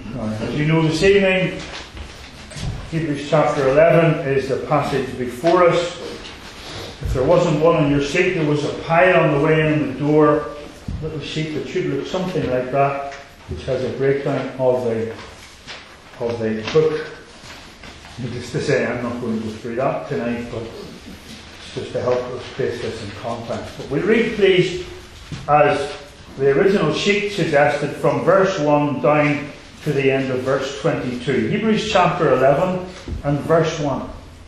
As you know, this evening, Hebrews chapter 11 is the passage before us. If there wasn't one on your seat, there was a pile on the way in the door, a little sheet that should look something like that, which has a breakdown of the book. Needless to say, I'm not going to go through that tonight, but it's just to help us place this in context. But we'll read, please, as the original sheet suggested, from verse 1 down to the end of verse 22. Hebrews chapter 11 and verse 1.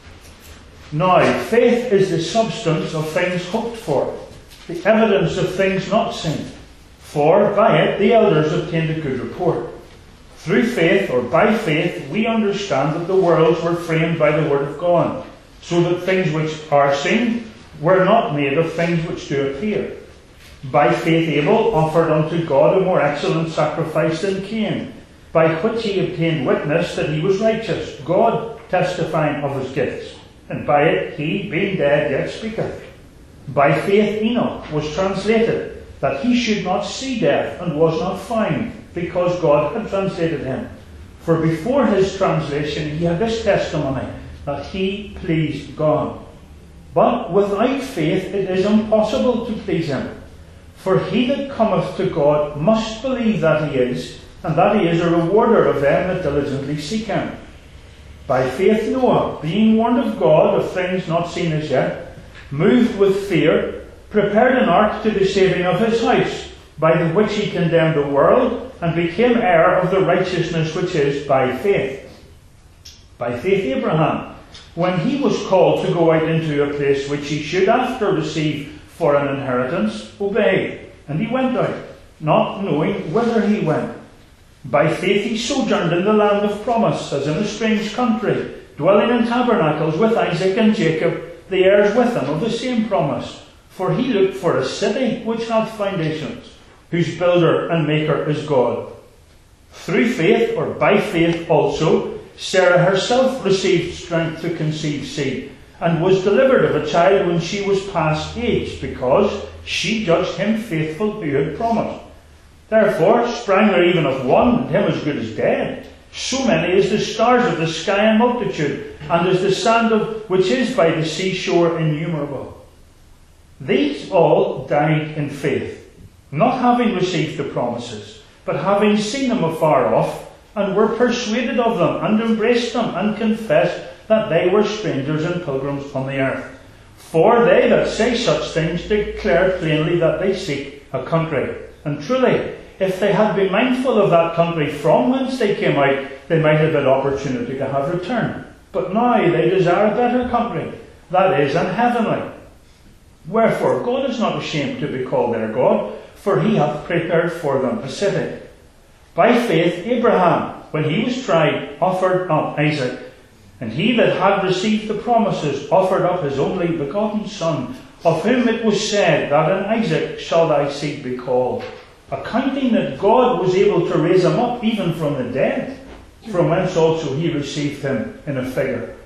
Now, faith is the substance of things hoped for, the evidence of things not seen. For by it the elders obtained a good report. Through faith, or by faith, we understand that the worlds were framed by the word of God, so that things which are seen were not made of things which do appear. By faith Abel offered unto God a more excellent sacrifice than Cain, by which he obtained witness that he was righteous, God testifying of his gifts. And by it he, being dead, yet speaketh. By faith Enoch was translated, that he should not see death, and was not found, because God had translated him. For before his translation he had this testimony, that he pleased God. But without faith it is impossible to please him. For he that cometh to God must believe that he is, and that he is a rewarder of them that diligently seek him. By faith Noah, being warned of God of things not seen as yet, moved with fear, prepared an ark to the saving of his house, by the which he condemned the world, and became heir of the righteousness which is by faith. By faith Abraham, when he was called to go out into a place which he should after receive for an inheritance, obeyed, and he went out, not knowing whither he went. By faith he sojourned in the land of promise, as in a strange country, dwelling in tabernacles with Isaac and Jacob, the heirs with him of the same promise. For he looked for a city which hath foundations, whose builder and maker is God. Through faith, or by faith also, Sarah herself received strength to conceive seed, and was delivered of a child when she was past age, because she judged him faithful who had promised. Therefore sprang there even of one, and him as good as dead, so many as the stars of the sky in multitude, and as the sand which is by the seashore innumerable. These all died in faith, not having received the promises, but having seen them afar off, and were persuaded of them, and embraced them, and confessed that they were strangers and pilgrims on the earth. For they that say such things declare plainly that they seek a country. And truly, if they had been mindful of that country from whence they came out, they might have had opportunity to have returned. But now they desire a better country, that is, an heavenly. Wherefore God is not ashamed to be called their God, for he hath prepared for them a city. By faith Abraham, when he was tried, offered up Isaac. And he that had received the promises offered up his only begotten son, of whom it was said, that in Isaac shall thy seed be called, accounting that God was able to raise him up even from the dead, from whence also he received him in a figure.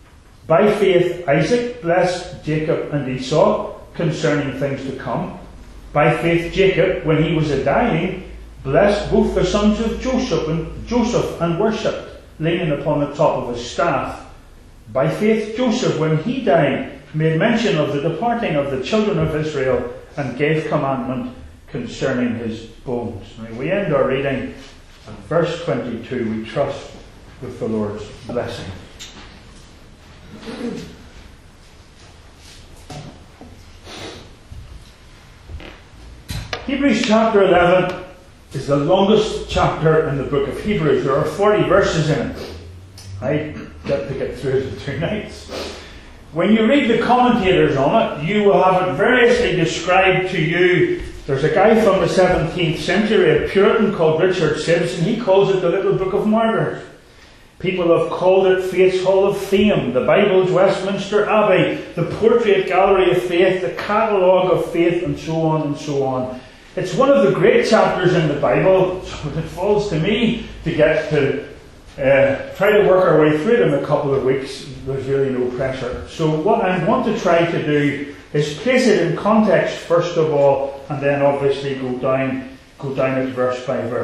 By faith Isaac blessed Jacob and Esau concerning things to come. By faith Jacob, when he was a dying, blessed both the sons of Joseph and worshipped, leaning upon the top of his staff. By faith Joseph, when he died, made mention of the departing of the children of Israel, and gave commandment concerning his bones. Now we end our reading at verse 22. We trust with the Lord's blessing. Hebrews chapter 11 is the longest chapter in the book of Hebrews. There are 40 verses in it. I got to get through it in 2 nights. When you read the commentators on it, you will have it variously described to you. There's a guy from the 17th century, a Puritan called Richard Sibbes, and he calls it the Little Book of Martyrs. People have called it Faith's Hall of Fame, the Bible's Westminster Abbey, the Portrait Gallery of Faith, the Catalogue of Faith, and so on and so on. It's one of the great chapters in the Bible, so it falls to me to get to try to work our way through it in a couple of weeks. There's really no pressure. So what I want to try to do is place it in context first of all, and then obviously go down it verse by verse.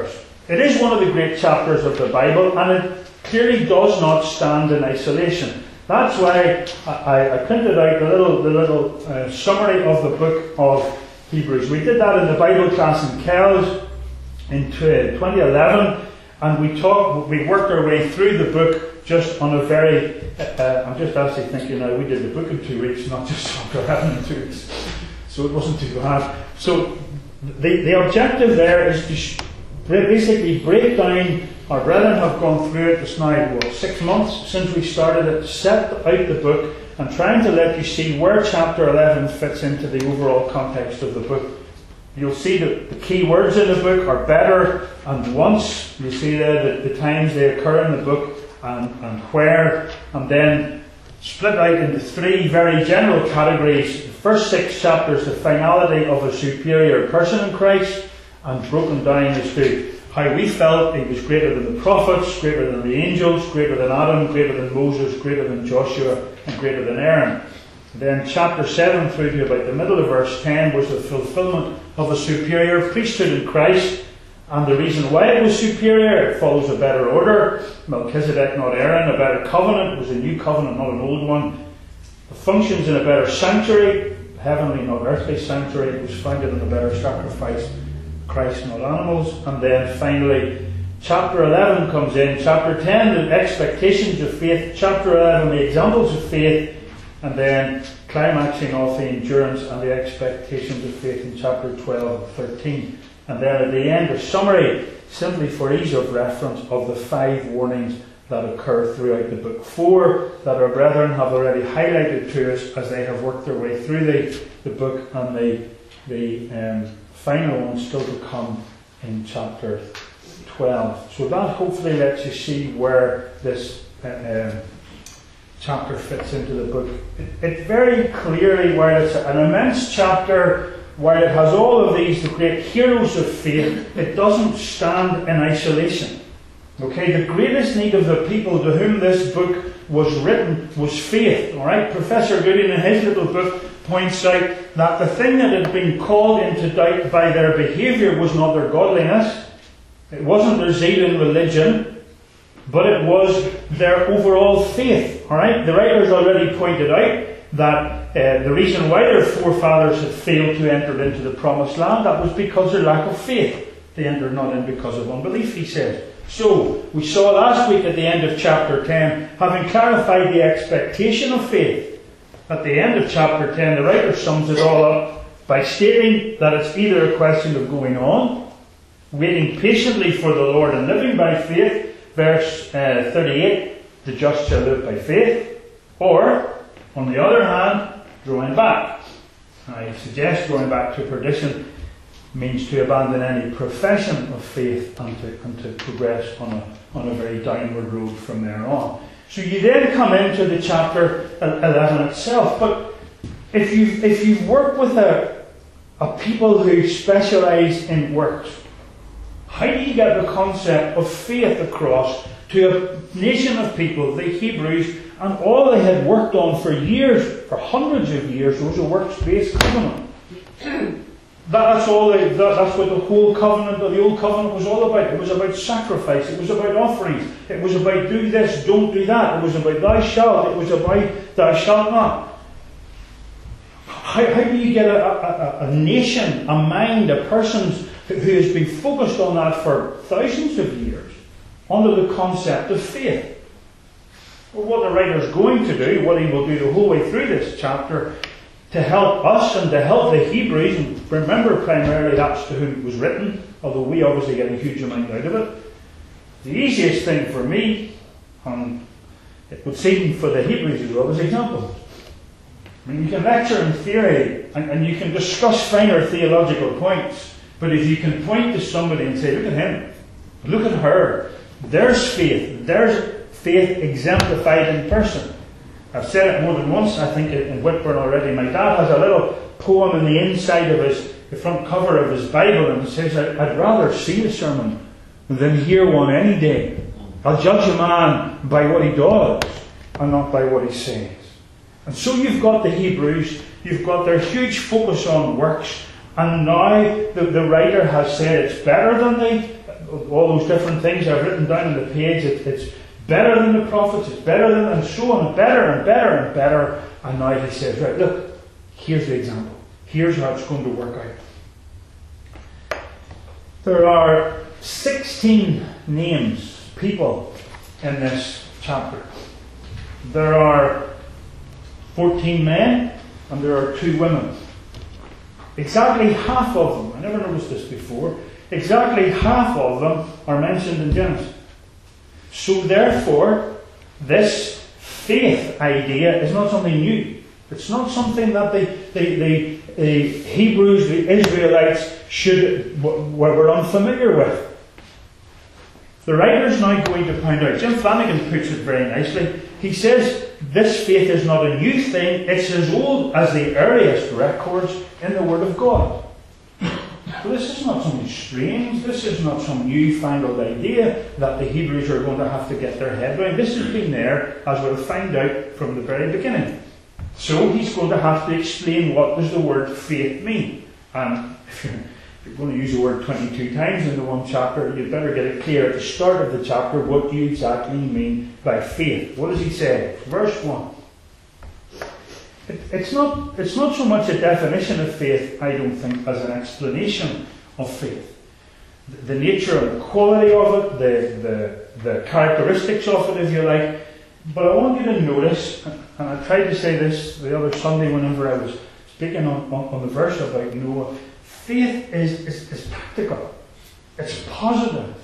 It is one of the great chapters of the Bible, and it clearly does not stand in isolation. That's why I printed out the little summary of the book of Hebrews. We did that in the Bible class in Kells in 2011, and we worked our way through the book just on a very... I'm just actually thinking now, we did the book in 2 weeks, not just chapter 11 in 2 weeks. So it wasn't too bad. So the objective there is to basically break down. Our brethren have gone through it. It's now 6 months since we started it, set out the book, and trying to let you see where chapter 11 fits into the overall context of the book. You'll see that the key words in the book are better and once. You see there the times they occur in the book and where, and then split out into 3 very general categories. The first 6 chapters, the finality of a superior person in Christ, and broken down as to how we felt he was greater than the prophets, greater than the angels, greater than Adam, greater than Moses, greater than Joshua, and greater than Aaron. Then chapter 7 through to about the middle of verse 10 was the fulfillment of a superior priesthood in Christ, and the reason why it was superior: it follows a better order. Melchizedek, not Aaron. A better covenant. It was a new covenant, not an old one. It functions in a better sanctuary, heavenly, not earthly sanctuary. It was founded on a better sacrifice, Christ, not animals. And then finally, chapter 11 comes in. Chapter 10, the expectations of faith. Chapter 11, the examples of faith. And then climaxing off the endurance and the expectations of faith in chapter 12 and 13. And then at the end, a summary, simply for ease of reference, of the 5 warnings that occur throughout the book. 4 that our brethren have already highlighted to us as they have worked their way through the book, and the final one still to come in chapter 12. So that hopefully lets you see where this chapter fits into the book. It very clearly, where it's an immense chapter, where it has all of these, the great heroes of faith, it doesn't stand in isolation. Okay, the greatest need of the people to whom this book was written was faith. Alright, Professor Gooding in his little book points out that the thing that had been called into doubt by their behaviour was not their godliness, it wasn't their zeal in religion, but it was their overall faith. Alright, the writers already pointed out that the reason why their forefathers had failed to enter into the promised land, that was because of their lack of faith. They entered not in because of unbelief, he says. So, we saw last week at the end of chapter 10, having clarified the expectation of faith, at the end of chapter 10, the writer sums it all up by stating that it's either a question of going on, waiting patiently for the Lord and living by faith, verse 38, the just shall live by faith, or, on the other hand, drawing back. I suggest drawing back to perdition means to abandon any profession of faith and to progress on a very downward road from there on. So you then come into the chapter 11 itself. But if you work with a people who specialise in works, how do you get the concept of faith across to a nation of people, the Hebrews, and all they had worked on for years, for hundreds of years, was a works-based covenant? That's what the whole covenant, or the old covenant, was all about. It was about sacrifice. It was about offerings. It was about do this, don't do that. It was about thou shalt. It was about thou shalt not. How do you get a nation, a mind, a person who has been focused on that for thousands of years, under the concept of faith? Well, what the writer is going to do, what he will do the whole way through this chapter, to help us and to help the Hebrews, and remember primarily that's to whom it was written, although we obviously get a huge amount out of it. The easiest thing for me, and it would seem for the Hebrews as well, is examples. I mean, you can lecture in theory, and you can discuss finer theological points, but if you can point to somebody and say, look at him, look at her, there's faith exemplified in person. I've said it more than once, I think, in Whitburn already. My dad has a little poem in the inside of the front cover of his Bible, and it says, I'd rather see a sermon than hear one any day. I'll judge a man by what he does, and not by what he says. And so you've got the Hebrews, you've got their huge focus on works, and now the writer has said it's better than all those different things I've written down on the page. It's better than the prophets, it's better than, and so on, and better and better and better. And now he says, right, look, here's the example. Here's how it's going to work out. There are 16 names, people, in this chapter. There are 14 men and there are 2 women. Exactly half of them, I never noticed this before, exactly half of them are mentioned in Genesis. So therefore, this faith idea is not something new. It's not something that the Hebrews, the Israelites, were unfamiliar with. The writer's now going to point out, Jim Flanagan puts it very nicely. He says this faith is not a new thing, it's as old as the earliest records in the Word of God. So this is not something strange, this is not some newfangled idea that the Hebrews are going to have to get their head around. This has been there, as we'll find out, from the very beginning. So he's going to have to explain what does the word faith mean. And if you're going to use the word 22 times in the one chapter, you'd better get it clear at the start of the chapter what do you exactly mean by faith. What does he say? Verse 1. It's not so much a definition of faith, I don't think, as an explanation of faith. The nature and the quality of it, the characteristics of it, if you like. But I want you to notice, and I tried to say this the other Sunday whenever I was speaking on the verse about Noah, faith is practical. It's positive.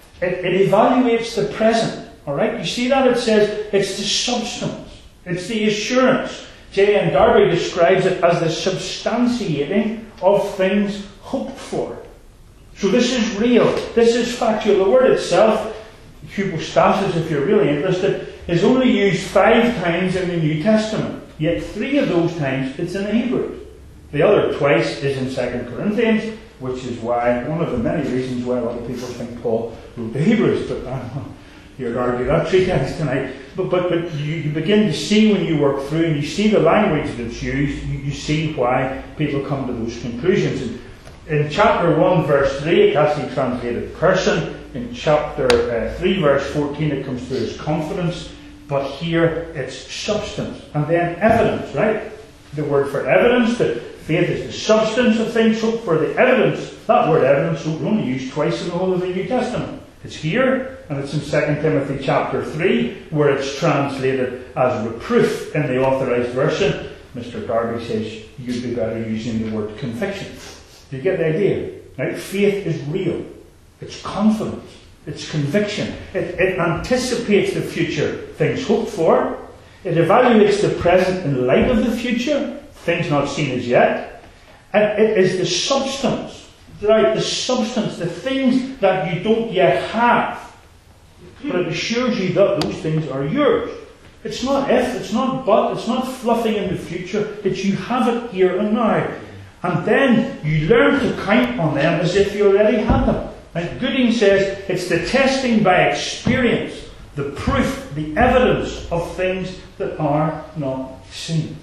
It evaluates the present. Alright? You see that? It says it's the substance. It's the assurance. J.N. Darby describes it as the substantiating of things hoped for. So this is real. This is factual. The word itself, hypostasis, if you're really interested, is only used 5 times in the New Testament. Yet 3 of those times it's in the Hebrew. The other twice is in 2 Corinthians, which is why, one of the many reasons why a lot of people think Paul wrote the Hebrews. But I don't know. You'd argue that 3 times tonight. But you begin to see when you work through and you see the language that's used, you see why people come to those conclusions. And in chapter 1 verse 3 it has to be translated person. In chapter 3 verse 14 it comes through as confidence. But here it's substance. And then evidence, right? The word for evidence, that faith is the substance of things hoped for. The evidence, that word evidence, is only used twice in the whole of the New Testament. It's here, and it's in 2 Timothy chapter 3, where it's translated as reproof in the authorized version. Mr. Darby says you'd be better using the word conviction. Do you get the idea? Right? Faith is real. It's confidence. It's conviction. It anticipates the future, things hoped for. It evaluates the present in light of the future, things not seen as yet. And it is the substance. Right, the substance, the things that you don't yet have. But it assures you that those things are yours. It's not if, it's not but, it's not fluffing in the future. It's you have it here and now. And then you learn to count on them as if you already had them. And Gooding says it's the testing by experience, the proof, the evidence of things that are not seen.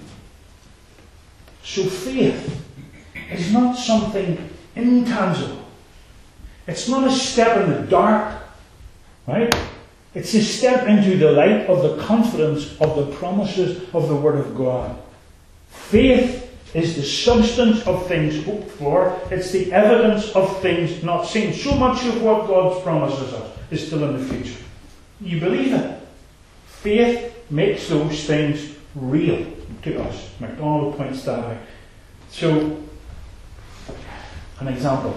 So faith is not something intangible. It's not a step in the dark, right? It's a step into the light of the confidence of the promises of the Word of God. Faith is the substance of things hoped for. It's the evidence of things not seen. So much of what God promises us is still in the future. You believe it. Faith makes those things real to us. MacDonald points that out. So, an example.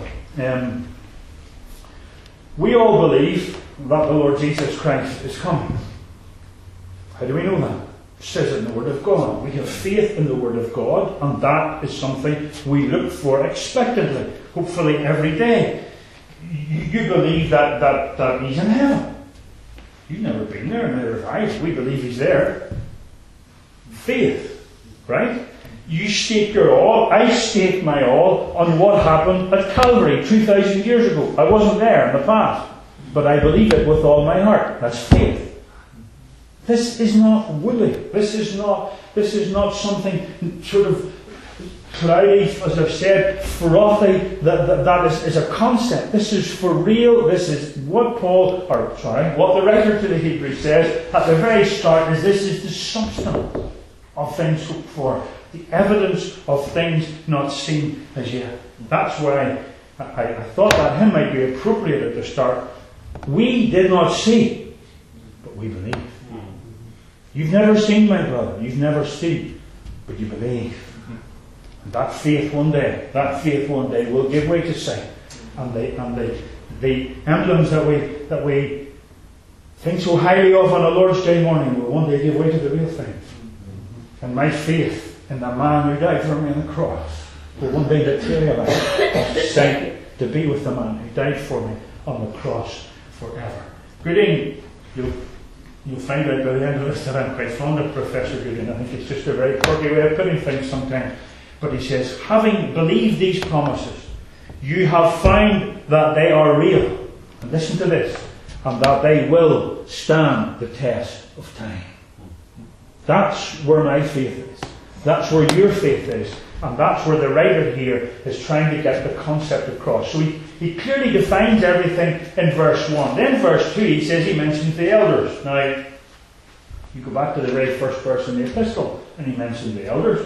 We all believe that the Lord Jesus Christ is coming. How do we know that? It says it in the Word of God. We have faith in the Word of God, and that is something we look for expectantly, hopefully every day. You believe that He's in heaven. You've never been there, neither have I. We believe He's there. Faith, right? You stake your all, I stake my all on what happened at Calvary 2,000 years ago. I wasn't there in the past, but I believe it with all my heart. That's faith. This is not woolly. This is not something sort of cloudy, as I've said, frothy. That is a concept. This is for real. This is what what the writer to the Hebrews says at the very start is this is the substance of things hoped for, the evidence of things not seen as yet. That's why I thought that hymn might be appropriate at the start. We did not see, but we believe. You've never seen, my brother. You've never seen, but you believe. And that faith one day will give way to sight. And the emblems that we think so highly of on a Lord's Day morning will one day give way to the real thing. And my faith in the man who died for me on the cross will one day materialize sight to be with the man who died for me on the cross forever. Gooding, you'll find out by the end of this that I'm quite fond of Professor Gooding. I think it's just a very quirky way of putting things sometimes. But he says, having believed these promises, you have found that they are real. And listen to this. And that they will stand the test of time. That's where my faith is. That's where your faith is. And that's where the writer here is trying to get the concept across. So he clearly defines everything in verse 1. Then verse 2 he says he mentions the elders. Now, you go back to the very first verse in the epistle and he mentions the elders.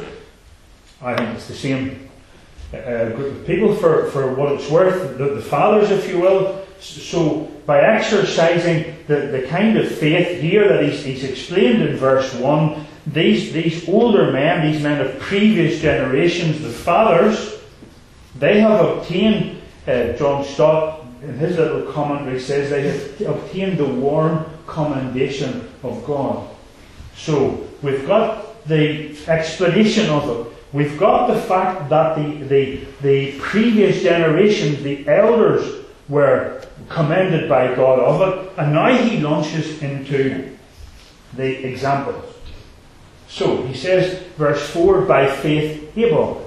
I think it's the same group of people for what it's worth. The fathers, if you will. So by exercising the kind of faith here that he's explained in verse 1, these older men, these men of previous generations, the fathers, they have obtained, John Stott in his little commentary says, they have obtained the warm commendation of God. So we've got the explanation of it. We've got the fact that the previous generations, the elders, were commended by God of it, and now he launches into the examples. So he says, verse 4, by faith Abel.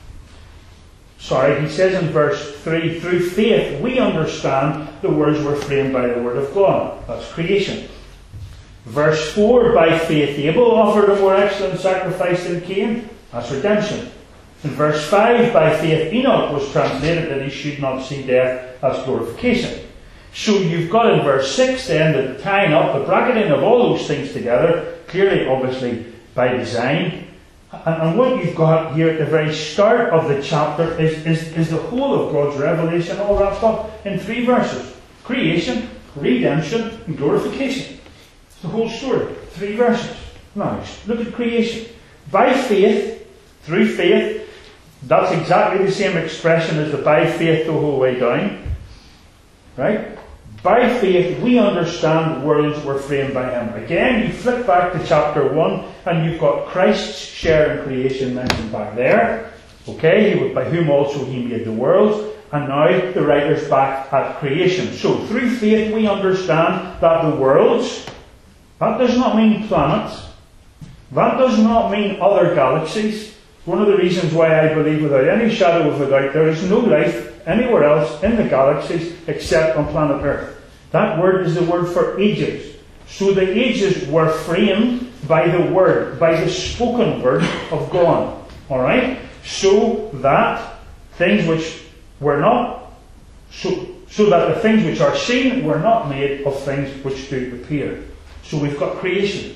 He says in verse 3, through faith we understand the worlds were framed by the word of God. That's creation. Verse 4, by faith Abel offered a more excellent sacrifice than Cain. That's redemption. In verse 5, by faith Enoch was translated that he should not see death as glorification. So you've got in verse 6 then the tying up, the bracketing of all those things together, clearly, obviously, by design. And what you've got here at the very start of the chapter is the whole of God's revelation all wrapped up in 3 verses. Creation, redemption, and glorification. It's the whole story. 3 verses. Now, look at creation. By faith, through faith, that's exactly the same expression as the by faith the whole way down. Right? By faith, we understand the worlds were framed by him. Again, you flip back to chapter 1, and you've got Christ's share in creation mentioned back there. Okay, by whom also he made the worlds. And now the writer's back at creation. So, through faith, we understand that the worlds, that does not mean planets. That does not mean other galaxies. One of the reasons why I believe without any shadow of a doubt there is no life anywhere else in the galaxies except on planet Earth. That word is the word for ages. So the ages were framed by the word, by the spoken word of God. Alright? So that things which were not, so that the things which are seen were not made of things which do appear. So we've got creation.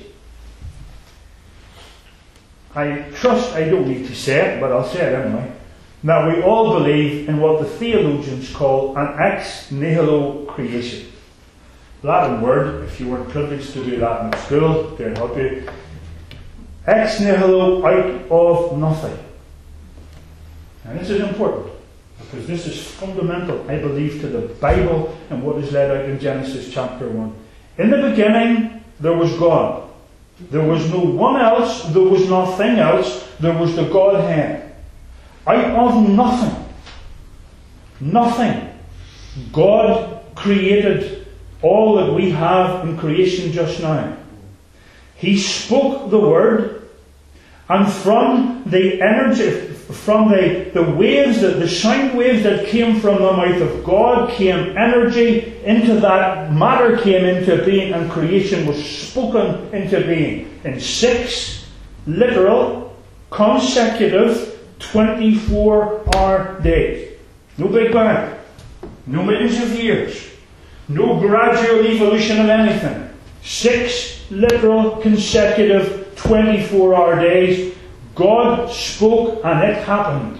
I trust I don't need to say it, but I'll say it anyway. Now, we all believe in what the theologians call an ex nihilo creation. Latin word, if you weren't privileged to do Latin at school, they'll help you. Ex nihilo, out of nothing. And this is important, because this is fundamental, I believe, to the Bible and what is laid out in Genesis chapter 1. In the beginning, there was God. There was no one else, there was nothing else, there was the Godhead. Out of nothing, God created all that we have in creation just now. He spoke the word, and from the energy, from the waves, the sound waves that came from the mouth of God, came energy into that, matter came into being, and creation was spoken into being in 6 literal, consecutive, 24-hour days. No Big Bang. No millions of years. No gradual evolution of anything. 6 literal consecutive 24-hour days. God spoke and it happened.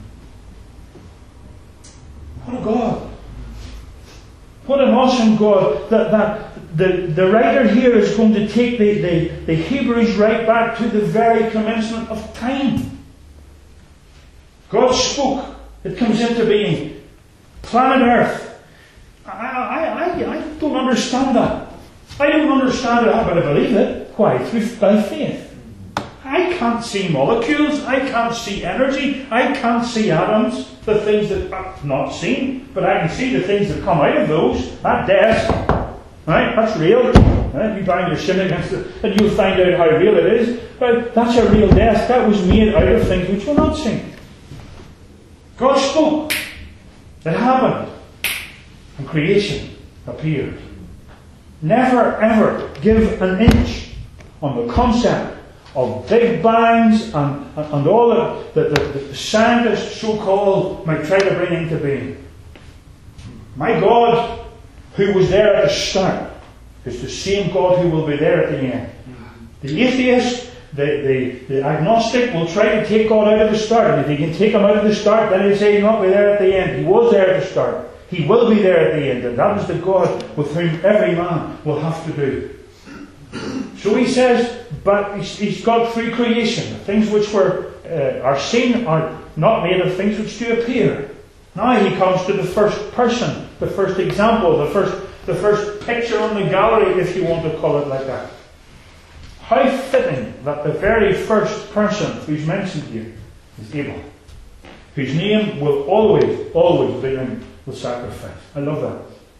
What a God. What an awesome God. The writer here is going to take the Hebrews right back to the very commencement of time. God spoke. It comes into being. Planet Earth. I don't understand that. I don't understand it, but I believe it. Why? By faith. I can't see molecules. I can't see energy. I can't see atoms. The things that I've not seen. But I can see the things that come out of those. That death. Right? That's real. Right? You bang your shin against it and you'll find out how real it is. Right? That's a real death. That was made out of things which were not seen. God spoke. It happened. And creation appeared. Never ever give an inch on the concept of Big Bangs and all the scientists, so-called, might try to bring into being. My God, who was there at the start, is the same God who will be there at the end. The atheist, the agnostic will try to take God out of the start. And if he can take him out of the start, then he'll say he'll not be there at the end. He was there at the start. He will be there at the end. And that is the God with whom every man will have to do. So he says, but he's got through creation. The things which are seen are not made of things which do appear. Now he comes to the first person, the first example, the first picture on the gallery, if you want to call it like that. How fitting that the very first person who's mentioned here is Abel, whose name will always begin with sacrifice. I love that.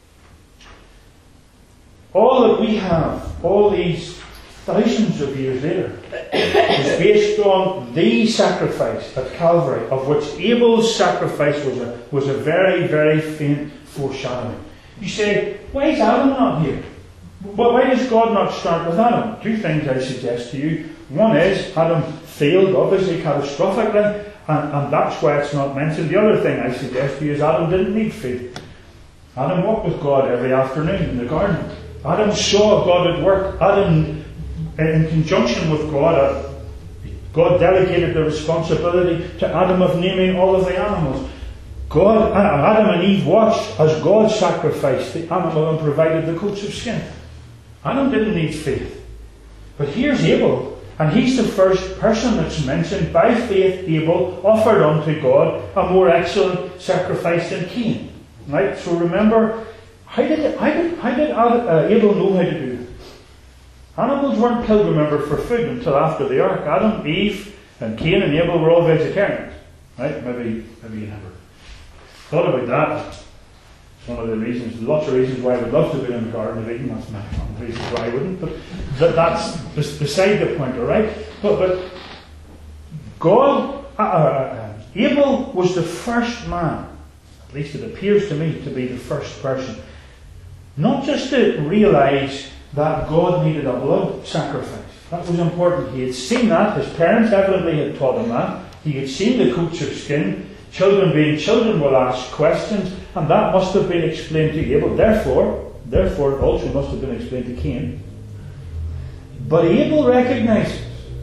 All that we have, all these thousands of years later, is based on the sacrifice at Calvary, of which Abel's sacrifice was a very, very faint foreshadowing. You say, why is Adam not here? Why does God not start with Adam? 2 things I suggest to you. One is, Adam failed, obviously, catastrophically, and that's why it's not mentioned. The other thing I suggest to you is Adam didn't need faith. Adam walked with God every afternoon in the garden. Adam saw God at work. Adam, in conjunction with God, God delegated the responsibility to Adam of naming all of the animals. Adam and Eve watched as God sacrificed the animal and provided the coats of skin. Adam didn't need faith. But here's Abel, and he's the first person that's mentioned. By faith, Abel offered unto God a more excellent sacrifice than Cain. Right? So remember, how did Abel know how to do it? Animals weren't killed, remember, for food until after the ark. Adam, Eve, and Cain and Abel were all vegetarians. Right? Maybe you never thought about that. It's one of the reasons, lots of reasons why I would love to be in the Garden of Eden. That's not one of the reasons why I wouldn't, but that's beside the point, alright? But God, Abel was the first man, at least it appears to me to be the first person, not just to realise that God needed a blood sacrifice. That was important. He had seen that. His parents evidently had taught him that. He had seen the coats of skin. Children being children will ask questions, and that must have been explained to Abel. Therefore, it also must have been explained to Cain. But Abel recognizes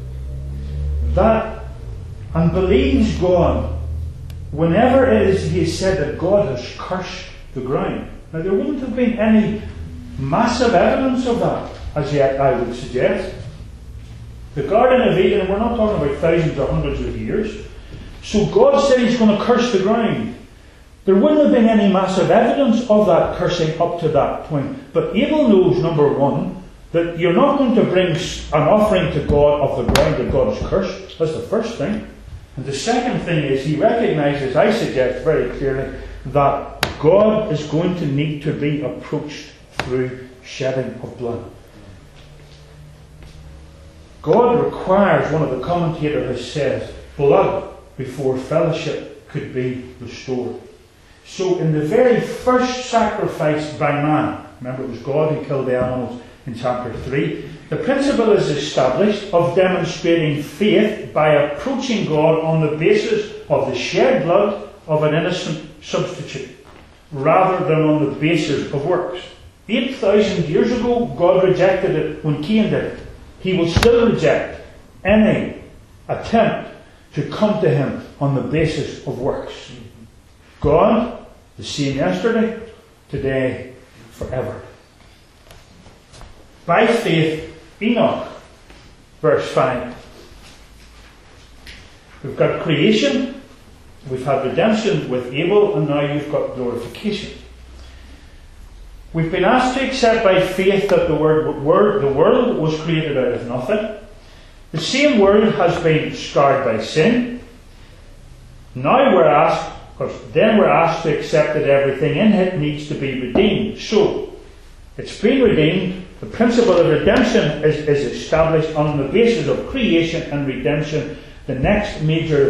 that and believes God whenever it is he is said that God has cursed the ground. Now, there wouldn't have been any massive evidence of that as yet, I would suggest. The Garden of Eden, we're not talking about thousands or hundreds of years. So God said he's going to curse the ground. There wouldn't have been any massive evidence of that cursing up to that point. But Abel knows, number one, that you're not going to bring an offering to God of the ground that God has cursed. That's the first thing. And the second thing is he recognizes, I suggest very clearly, that God is going to need to be approached through shedding of blood. God requires, one of the commentators has said, blood before fellowship could be restored. So in the very first sacrifice by man, remember it was God who killed the animals, in chapter 3. The principle is established of demonstrating faith by approaching God on the basis of the shed blood of an innocent substitute, rather than on the basis of works. 8,000 years ago, God rejected it when Cain did it. He will still reject any attempt to come to him on the basis of works. God, the same yesterday, today, forever. By faith, Enoch, verse 5. We've got creation, we've had redemption with Abel, and now you've got glorification. We've been asked to accept by faith that the world was created out of nothing. The same world has been scarred by sin. Now we're asked to accept that everything in it needs to be redeemed. So, it's been redeemed. The principle of redemption is established on the basis of creation and redemption. The next major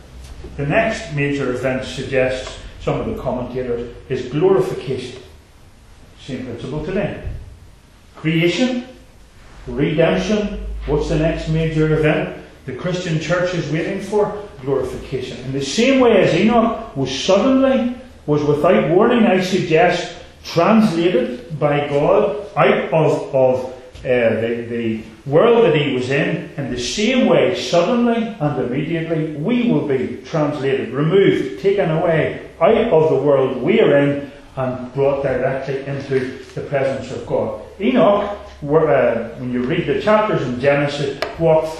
event suggests some of the commentators is glorification. Same principle today. Creation, redemption. What's the next major event the Christian church is waiting for? Glorification. In the same way as Enoch was without warning, I suggest, translated by God out of the world that he was in the same way, suddenly and immediately, we will be translated, removed, taken away out of the world we are in and brought directly into the presence of God. Enoch, when you read the chapters in Genesis, walked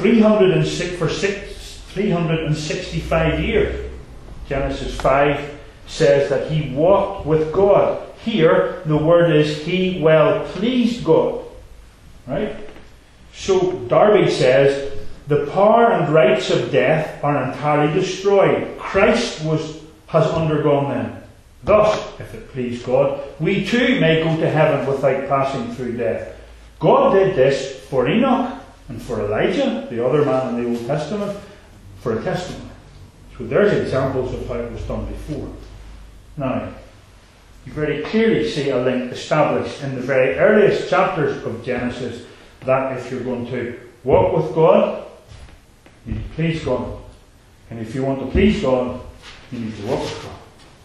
365 years. Genesis 5 says that he walked with God. Here, the word is he well pleased God. Right? So, Darby says, the power and rights of death are entirely destroyed. Christ has undergone them. Thus, if it please God, we too may go to heaven without passing through death. God did this for Enoch and for Elijah, the other man in the Old Testament, for a testimony. So there's examples of how it was done before. Now, you very clearly see a link established in the very earliest chapters of Genesis that if you're going to walk with God, you need to please God. And if you want to please God, you need to walk with God.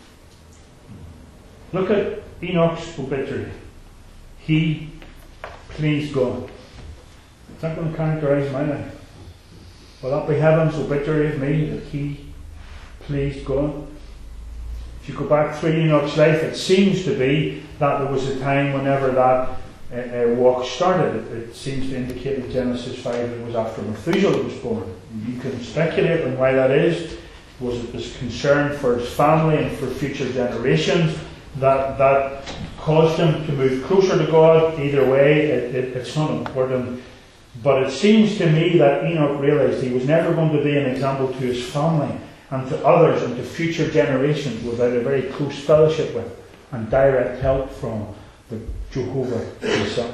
Look at Enoch's obituary. He pleased God. Is that going to characterize my life? Will that be heaven's obituary of me, that he pleased God? If you go back through Enoch's life, it seems to be that there was a time whenever that walk started. It seems to indicate in Genesis 5 it was after Methuselah was born. You can speculate on why that is. Was it this concern for his family and for future generations that caused him to move closer to God? Either way, it's not important. But it seems to me that Enoch realized he was never going to be an example to his family and to others and to future generations without a very close fellowship with and direct help from the Jehovah himself.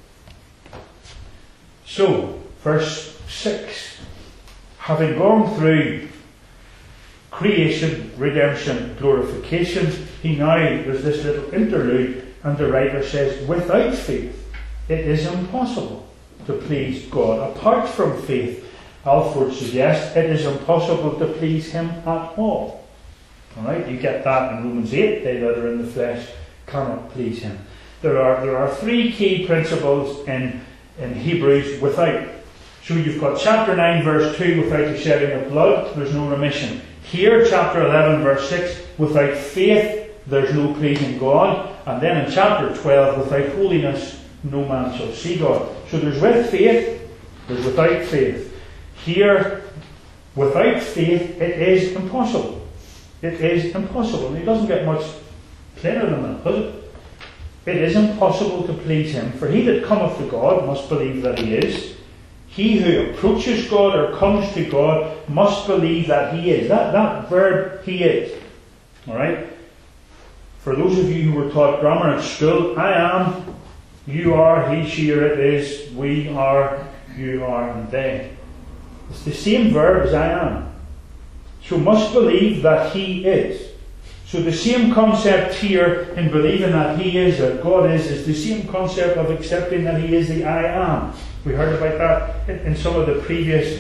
So, verse 6. Having gone through creation, redemption, glorification, there's this little interlude, and the writer says, without faith, it is impossible to please God. Apart from faith, Alford suggests, it is impossible to please him at all. Alright, you get that in Romans 8, they that are in the flesh cannot please him. There are three key principles in Hebrews without. So you've got chapter 9 verse 2, without the shedding of blood, there's no remission. Here, chapter 11 verse 6, without faith, there's no pleasing God. And then in chapter 12, without holiness, no man shall see God. So there's with faith, there's without faith. Here, without faith, it is impossible. It is impossible. And it doesn't get much plainer than that, does it? It is impossible to please him. For he that cometh to God must believe that he is. He who approaches God or comes to God must believe that he is. That verb, he is. Alright? For those of you who were taught grammar at school, I am, you are, he, she, or it is, we are, you are, and they. It's the same verb as I am. So must believe that he is. So the same concept here in believing that He is, that God is the same concept of accepting that He is the I am. We heard about that in some of the previous.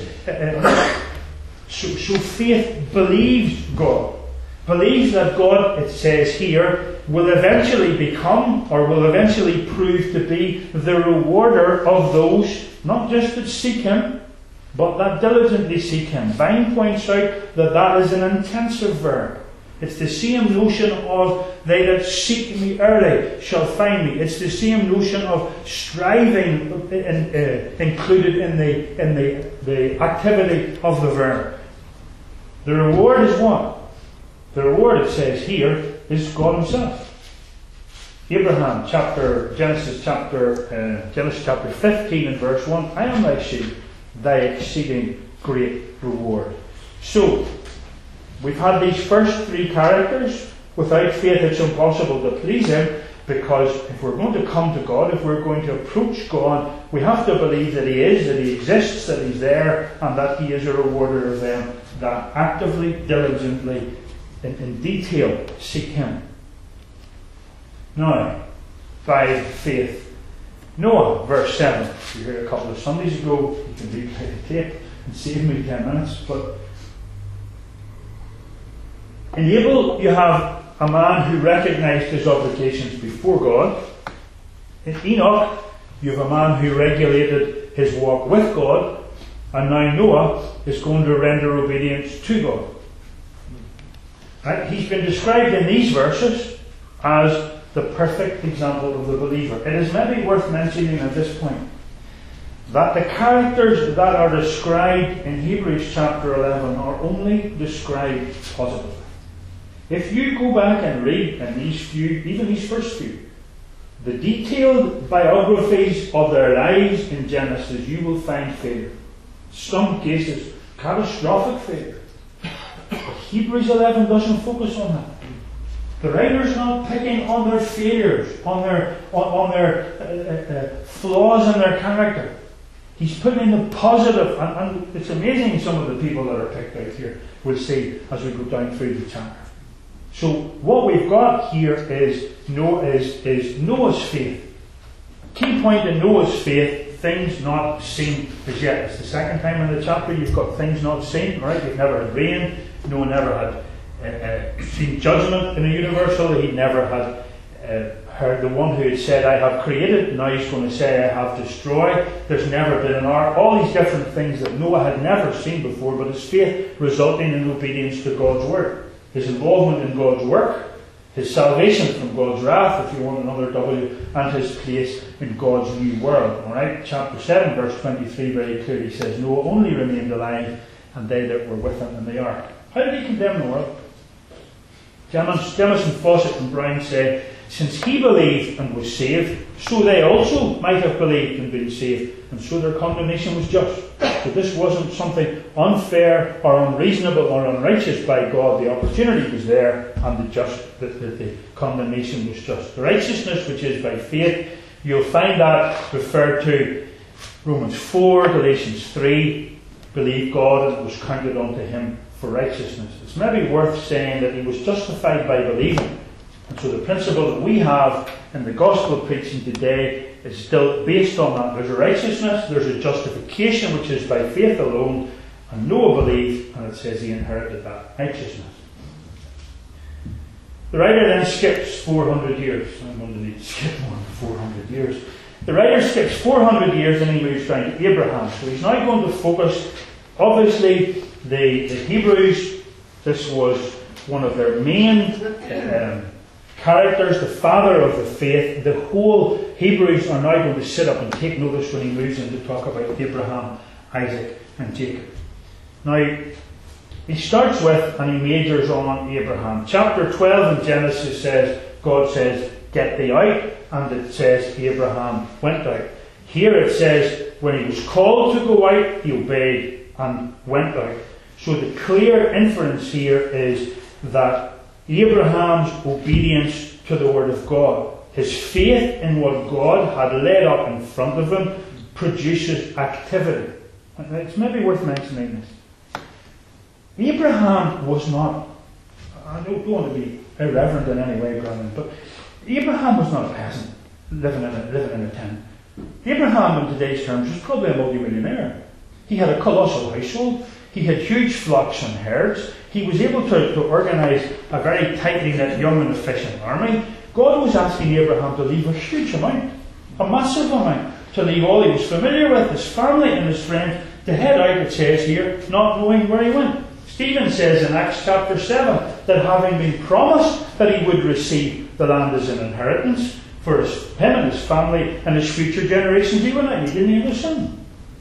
So faith believes God. Believes that God, it says here, will eventually become, or will eventually prove to be, the rewarder of those, not just that seek Him, but that diligently seek Him. Vine points out that that is an intensive verb. It's the same notion of they that seek me early shall find me. It's the same notion of striving included in the activity of the verb. The reward is what? The reward, it says here, is God Himself. Abraham, Genesis chapter 15 and verse 1, I am thy seed, thy exceeding great reward. So, we've had these first three characters. Without faith it's impossible to please Him, because if we're going to come to God, if we're going to approach God, we have to believe that He is, that He exists, that He's there, and that He is a rewarder of them that actively, diligently, in detail seek Him. Now, by faith, Noah, verse 7. You heard a couple of Sundays ago, you can read the tape and save me 10 minutes, but in Abel, you have a man who recognised his obligations before God. In Enoch, you have a man who regulated his walk with God. And now Noah is going to render obedience to God. Right? He's been described in these verses as the perfect example of the believer. It is maybe worth mentioning at this point that the characters that are described in Hebrews chapter 11 are only described positively. If you go back and read in these few, even these first few, the detailed biographies of their lives in Genesis, you will find failure. Some cases, catastrophic failure. But Hebrews 11 doesn't focus on that. The writer's not picking on their failures, on their flaws in their character. He's putting in the positive, and it's amazing some of the people that are picked out here we'll see as we go down through the chapter. So what we've got here is Noah's faith. Key point in Noah's faith, things not seen as yet. It's the second time in the chapter you've got things not seen, right? You've never had rain. Noah never had seen judgment in the universe. He'd never had heard the one who had said, I have created. Now he's going to say, I have destroyed. There's never been an ark. All these different things that Noah had never seen before, but his faith resulting in obedience to God's word. His involvement in God's work, his salvation from God's wrath, if you want another W, and his place in God's new world. Alright, chapter 7, verse 23 very clearly says, Noah only remained alive, and they that were with him in the ark. How did he condemn the world? Jamison, Fawcett and Brown say, since he believed and was saved, so they also might have believed and been saved, and so their condemnation was just. So this wasn't something unfair or unreasonable or unrighteous by God. The opportunity was there, and the condemnation was just. The righteousness which is by faith, you'll find that referred to Romans 4, Galatians 3, believe God and it was counted unto him for righteousness. It's maybe worth saying that he was justified by believing. And so the principle that we have in the gospel preaching today is still based on that. There's a righteousness, there's a justification which is by faith alone, and Noah believed, and it says he inherited that righteousness. The writer then skips 400 years. I'm going to need to skip more than 400 years. The writer skips 400 years and he moves down to Abraham. So he's now going to focus, obviously, the Hebrews. This was one of their main characters, the father of the faith. The whole Hebrews are now going to sit up and take notice when he moves in to talk about Abraham, Isaac and Jacob. Now, he starts with, and he majors on Abraham. Chapter 12 in Genesis says, God says, get thee out, and it says Abraham went out. Here it says, when he was called to go out, he obeyed and went out. So the clear inference here is that Abraham's obedience to the word of God, his faith in what God had laid up in front of him, produces activity. And it's maybe worth mentioning this. Abraham was not, I don't want to be irreverent in any way, brethren, but Abraham was not a peasant living in a tent. Abraham, in today's terms, was probably a multi-millionaire. He had a colossal household. He had huge flocks and herds. He was able to organise a very tightly knit, young and efficient army. God was asking Abraham to leave a huge amount, a massive amount, to leave all he was familiar with, his family and his friends, to head out, it says here, not knowing where he went. Stephen says in Acts chapter 7 that having been promised that he would receive the land as an inheritance for him and his family and his future generations, he went out. He didn't even listen.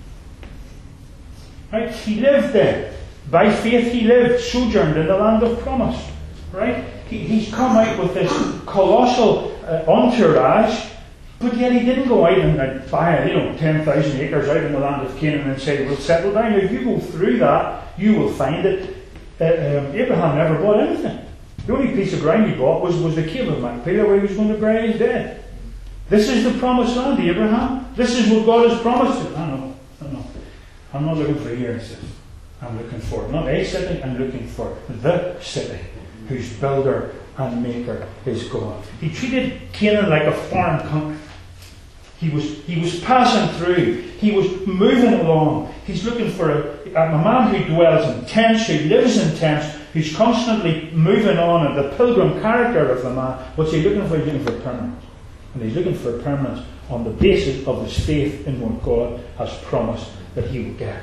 Right? He lived there. By faith he lived, sojourned in the land of promise. Right? He's come out with this colossal entourage, but yet he didn't go out and buy 10,000 acres out in the land of Canaan and say, we'll settle down. If you go through that, you will find that Abraham never bought anything. The only piece of ground he bought was the cave of Machpelah, where he was going to bury his dead. This is the promised land, Abraham. This is what God has promised you. I know. I'm not looking for here, he says. I'm looking for not a city, I'm looking for the city, whose builder and maker is God. He treated Canaan like a foreign country. He was passing through. He was moving along. He's looking for a man who dwells in tents, who lives in tents, who's constantly moving on, and the pilgrim character of the man. What's he looking for? He's looking for permanence. And he's looking for permanence on the basis of his faith in what God has promised that he will get.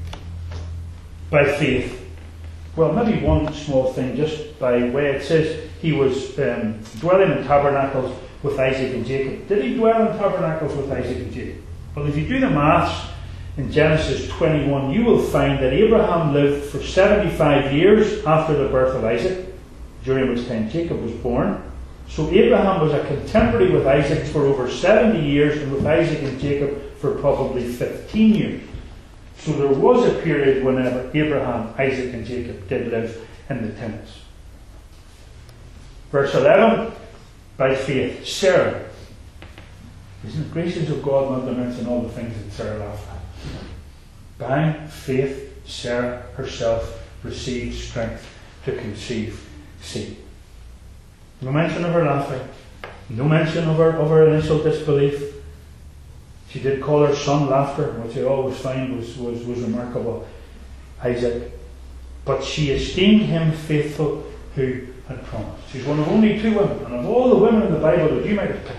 By faith. Well, maybe one small thing, just by way. It says he was dwelling in tabernacles with Isaac and Jacob. Did he dwell in tabernacles with Isaac and Jacob? Well, if you do the maths in Genesis 21, you will find that Abraham lived for 75 years after the birth of Isaac, during which time Jacob was born. So Abraham was a contemporary with Isaac for over 70 years, and with Isaac and Jacob for probably 15 years. So there was a period whenever Abraham, Isaac and Jacob did live in the tents. Verse 11, by faith, Sarah. Isn't it gracious of God not to mention all the things that Sarah laughed at? By faith, Sarah herself received strength to conceive seed. No mention of her laughing. No mention of her initial disbelief. She did call her son Laughter, which I always find was remarkable, Isaac. But she esteemed him faithful who had promised. She's one of only two women, and of all the women in the Bible that you might have picked,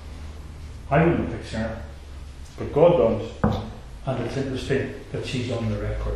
I wouldn't have picked Sarah. But God does. And it's interesting that she's on the record.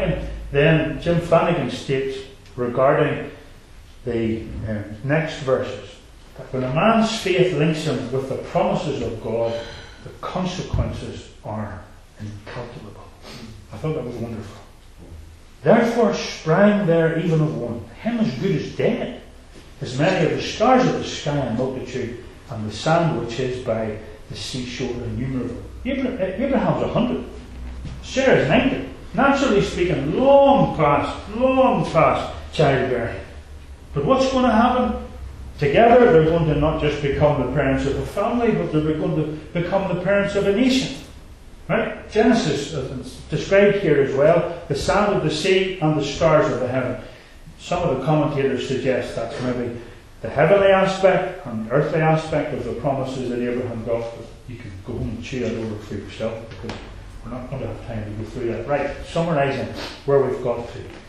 Jim Flanagan states regarding the next verses, that when a man's faith links him with the promises of God, the consequences are incalculable. I thought that was wonderful. Therefore sprang there even of one, him as good as dead, as many of the stars of the sky in multitude, and the sand which is by the seashore innumerable. Abraham's 100. Sarah's 90. Naturally speaking, long past childbearing. But what's going to happen? Together they're going to not just become the parents of a family, but they're going to become the parents of a nation. Right? Genesis is described here as well, the sand of the sea and the stars of the heaven. Some of the commentators suggest that's maybe the heavenly aspect and the earthly aspect of the promises that Abraham got. But you can go home and chew that over for yourself, because we're not going to have time to go through that. Right, summarising where we've got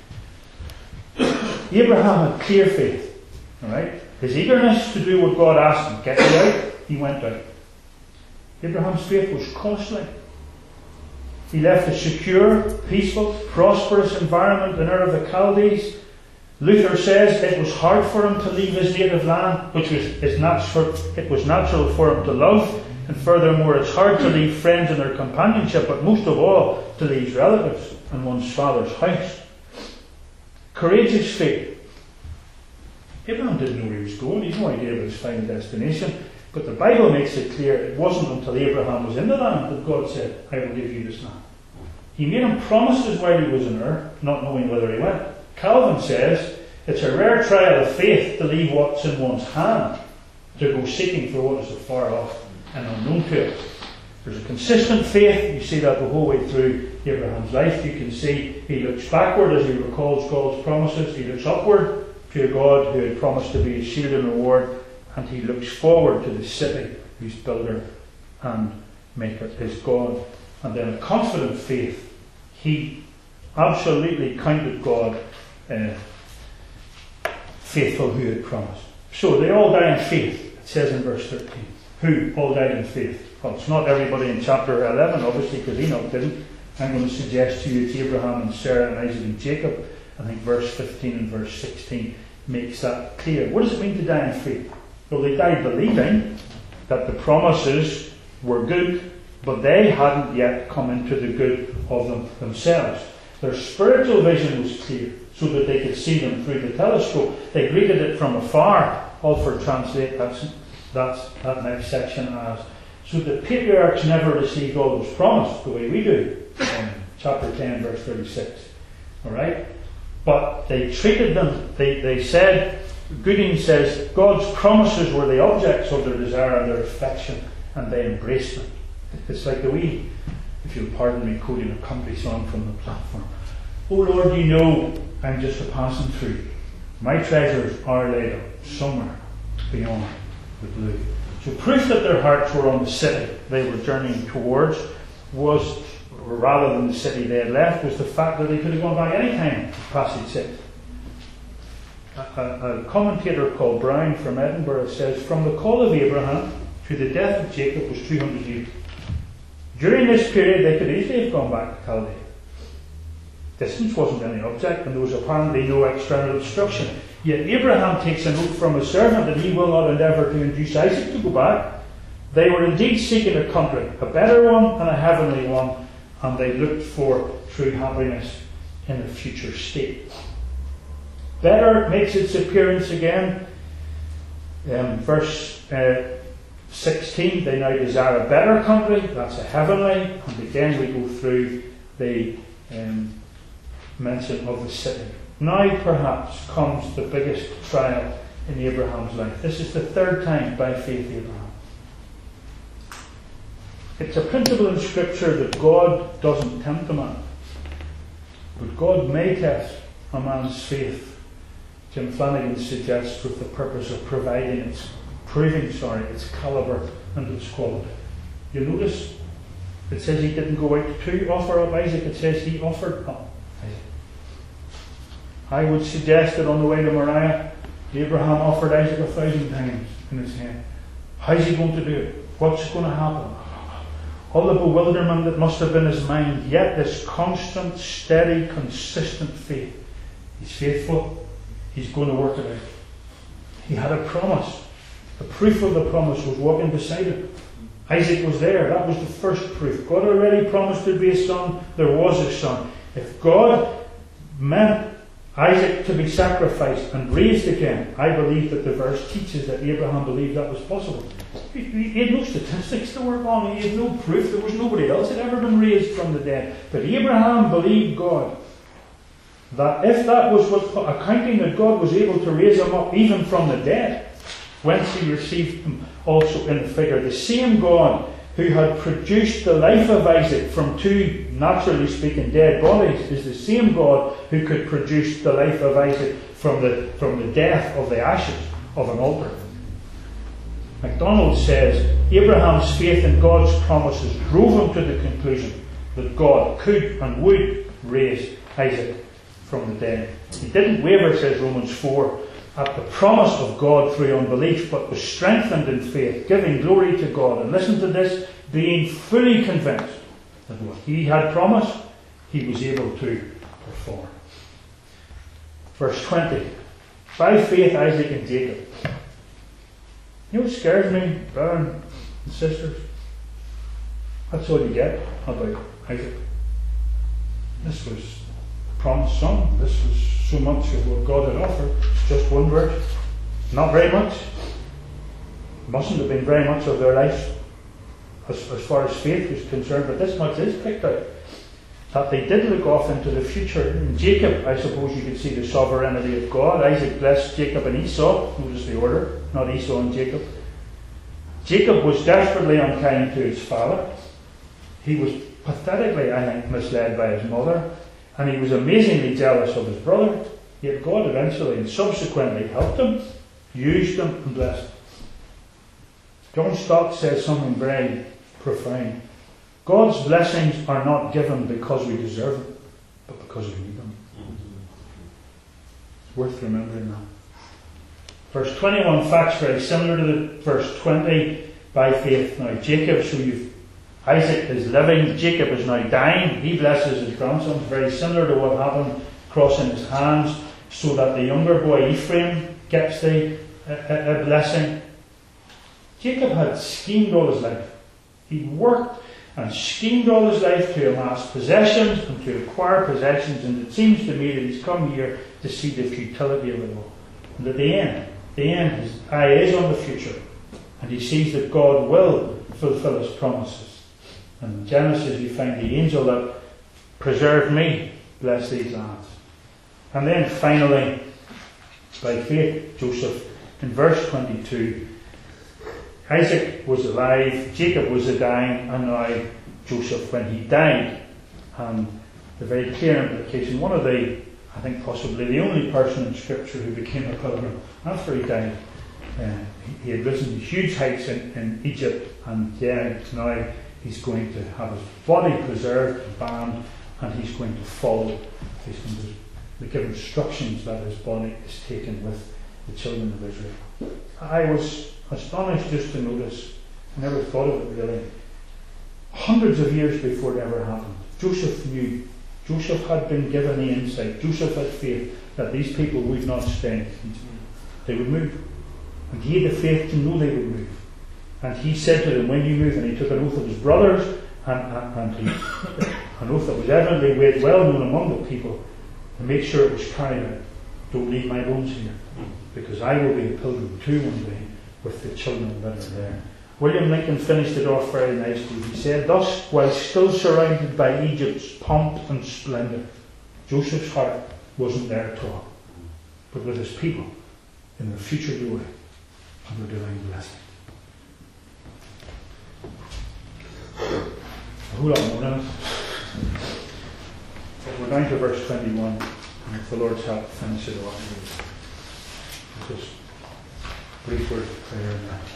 to. Abraham had clear faith. Alright? His eagerness to do what God asked him, get you out, he went out. Abraham's faith was costly. He left a secure, peaceful, prosperous environment in Ur of the Chaldees. Luther says it was hard for him to leave his native land, which was natural for him to love, and furthermore it's hard to leave friends and their companionship, but most of all to leave relatives and one's father's house. Courageous faith. Abraham didn't know where he was going. He had no idea about his final destination. But the Bible makes it clear it wasn't until Abraham was in the land that God said, I will give you this land. He made him promises while he was in Ur, not knowing whither he went. Calvin says it's a rare trial of faith to leave what's in one's hand to go seeking for what is afar off and unknown to us. There's a consistent faith. You see that the whole way through Abraham's life. You can see he looks backward as he recalls God's promises. He looks upward to a God who had promised to be his shield and reward, and he looks forward to the city whose builder and maker is God. And then a confident faith, he absolutely counted God faithful who had promised. So they all die in faith, it says in verse 13. Who all died in faith? Well, it's not everybody in chapter 11, obviously, because Enoch didn't. I'm going to suggest to you it's Abraham and Sarah and Isaac and Jacob. I think verse 15 and verse 16 makes that clear. What does it mean to die in faith? Well, they died believing that the promises were good, but they hadn't yet come into the good of them themselves. Their spiritual vision was clear, so that they could see them through the telescope. They greeted it from afar. Alford translate that next section as, so the patriarchs never received all that was promised the way we do in chapter 10 verse 36. Alright? But they treated them, they said, Gooding says, God's promises were the objects of their desire and their affection, and they embraced them. It's like the wee, if you'll pardon me quoting a country song from the platform. Oh Lord, you know I'm just a passing through. My treasures are laid up somewhere beyond the blue. So proof that their hearts were on the city they were journeying towards was, rather than the city they had left, was the fact that they could have gone back any time, passage 6. A commentator called Brown from Edinburgh says, from the call of Abraham to the death of Jacob was 200 years. During this period they could easily have gone back to Chaldea. Distance wasn't any object, and there was apparently no external obstruction. Yet Abraham takes an oath from his servant that he will not endeavour to induce Isaac to go back. They were indeed seeking a country, a better one and a heavenly one, and they looked for true happiness in a future state. Better makes its appearance again. Verse 16, they now desire a better country, that's a heavenly, and again we go through the mention of the city. Now perhaps comes the biggest trial in Abraham's life. This is the third time by faith Abraham. It's a principle in Scripture that God doesn't tempt a man, but God may test a man's faith. Jim Flanagan suggests with the purpose of proving its calibre and its quality. You notice it says he didn't go out to offer up Isaac, it says he offered up Isaac. I would suggest that on the way to Moriah, Abraham offered Isaac 1,000 times in his head. How's he going to do it? What's going to happen? All the bewilderment that must have been his mind, yet this constant, steady, consistent faith. He's faithful. He's going to work it out. He had a promise. The proof of the promise was walking beside him. Isaac was there. That was the first proof. God already promised there'd be a son. There was a son. If God meant Isaac to be sacrificed and raised again, I believe that the verse teaches that Abraham believed that was possible. He had no statistics to work on. He had no proof. There was nobody else had ever been raised from the dead. But Abraham believed God. That if that was what, accounting that God was able to raise him up even from the dead, whence he received him also in the figure. The same God who had produced the life of Isaac from two, naturally speaking, dead bodies is the same God who could produce the life of Isaac from the death of the ashes of an altar. MacDonald says, Abraham's faith in God's promises drove him to the conclusion that God could and would raise Isaac from the dead. He didn't waver, says Romans 4, at the promise of God through unbelief, but was strengthened in faith, giving glory to God. And listen to this, being fully convinced that what he had promised, he was able to perform. Verse 20. By faith, Isaac and Jacob. You know what scares me, brothers and sisters? That's all you get about Isaac. This was promised son. This was so much of what God had offered. Just one word. Not very much. Mustn't have been very much of their life as far as faith was concerned, but this much is picked out. That they did look off into the future. In Jacob, I suppose you could see the sovereignty of God. Isaac blessed Jacob and Esau. Notice the order, not Esau and Jacob. Jacob was desperately unkind to his father. He was pathetically, I think, misled by his mother. And he was amazingly jealous of his brother. Yet God eventually and subsequently helped him, used him, and blessed him. John Stott says something very profound. God's blessings are not given because we deserve them, but because we need them. It's worth remembering that. Verse 21, facts very similar to the verse 20. By faith. Now Jacob, Isaac is living, Jacob is now dying. He blesses his grandsons, very similar to what happened, crossing his hands, so that the younger boy Ephraim gets a blessing. Jacob had schemed all his life. He worked and schemed all his life to amass possessions and to acquire possessions, and it seems to me that he's come here to see the futility of it all. And at the end, his eye is on the future, and he sees that God will fulfill his promises. And in Genesis you find the angel that preserved me, bless these lads. And then finally, by faith, Joseph, in verse 22, Isaac was alive, Jacob was dying, and now Joseph, when he died. And the very clear implication, one of the, I think possibly the only person in Scripture who became a pilgrim after he died. He had risen to huge heights in Egypt, and now he's going to have his body preserved and banned, and he's going to follow. He's going to give instructions that his body is taken with the children of Israel. I was astonished just to notice, I never thought of it really, hundreds of years before it ever happened, Joseph knew. Joseph had been given the insight. Joseph had faith that these people would not stay. They would move. And he had the faith to know they would move. And he said to them, when you move, and he took an oath of his brothers, and an oath that was evidently well known among the people, to make sure it was carried out. Don't leave my bones here, because I will be a pilgrim too one day with the children that are there. William Lincoln finished it off very nicely. He said, thus, while still surrounded by Egypt's pomp and splendour, Joseph's heart wasn't there at all, but with his people in their future glory and their divine blessing. A whole lot more in it. But we're down to verse 21, and with the Lord's help, finish it off. Just brief word of prayer in that.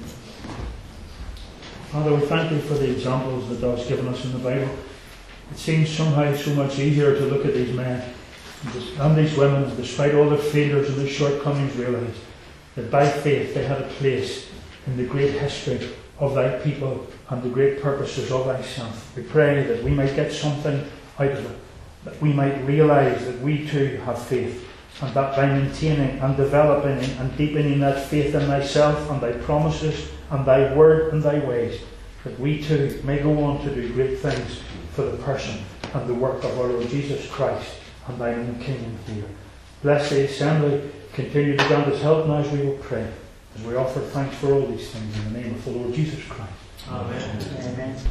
Father, we thank you for the examples that God's given us in the Bible. It seems somehow so much easier to look at these men and these women, despite all their failures and their shortcomings, realise that by faith they had a place in the great history of thy people and the great purposes of thyself. We pray that we might get something out of it, that we might realise that we too have faith, and that by maintaining and developing and deepening that faith in thyself and thy promises and thy word and thy ways, that we too may go on to do great things for the person and the work of our Lord Jesus Christ and thy own kingdom here. Bless the assembly, continue to grant us help now as we will pray, as we offer thanks for all these things in the name of the Lord Jesus Christ. Amen. Amen.